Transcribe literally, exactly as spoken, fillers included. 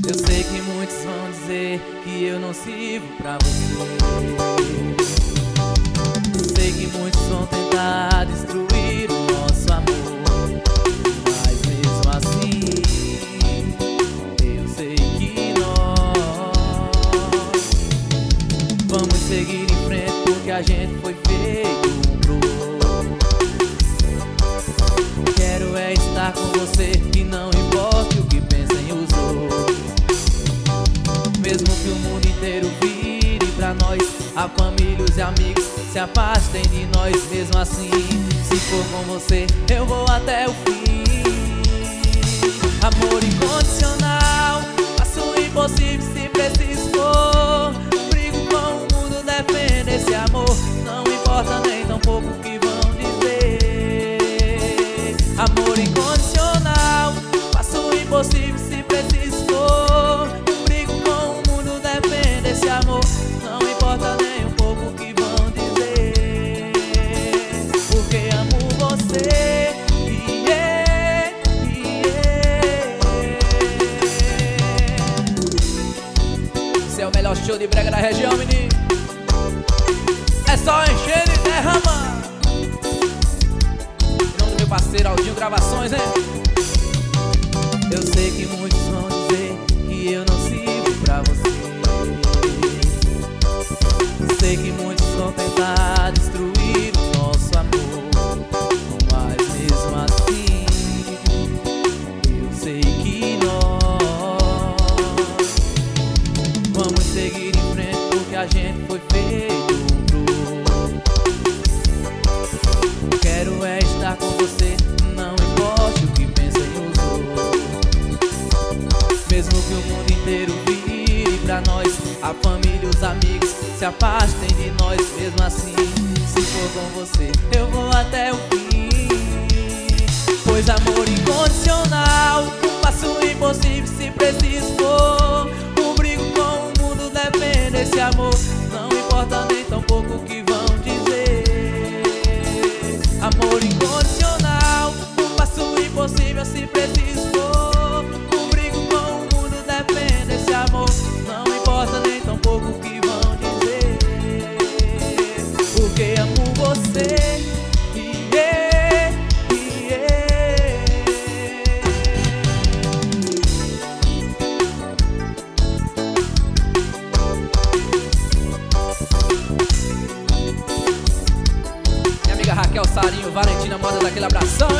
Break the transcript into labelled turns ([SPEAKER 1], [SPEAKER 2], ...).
[SPEAKER 1] Eu sei que muitos vão dizer que eu não sirvo pra você. Sei que muitos vão tentar destruir o nosso amor, mas mesmo assim eu sei que nós vamos seguir em frente, porque a gente foi feito um pro outro. Quero é estar com você e não importa o que pensem os outros. Mesmo que o mundo inteiro vire pra nós, a família, os amigos se afastem de nós. Mesmo assim, se for com você, eu vou até o fim. Amor incondicional, faço o impossível se preciso for. Brigo com o mundo, defendo esse amor. Não importa nem tão pouco o que vão dizer. Amor incondicional, faço o impossível se preciso for. Brigo com o mundo, defendo esse amor. Não importa nem um pouco o que vão dizer, porque amo você. Yeah, yeah. Esse é o melhor show de brega da região, menino. É só encher e derramar. Em nome do meu parceiro Aldinho Gravações, hein? Eu sei que muitos vão dizer que eu não sirvo pra você. Sei que muitos vão tentar destruir o nosso amor, mas mesmo assim eu sei que nós vamos seguir em frente, porque a gente foi feito um pro outro. Quero é estar com você, não importa o que pensem os outros. Mesmo que o mundo inteiro vire pra nós, a família, os amigos se afastem de nós. Mesmo assim, se for com você, eu vou até o fim. Pois amor incondicional, faço o impossível se preciso for. Um brigo com o mundo, defendo esse amor. Não importa nem tão pouco o que vão dizer. Amor incondicional, faço o impossível se preciso for. Um brigo com o mundo, defendo esse amor. Não importa nem tão pouco o que vão dizer, porque amo você. Yeah, yeah. Minha amiga Raquel Sarinho, Valentina, manda daquele abração.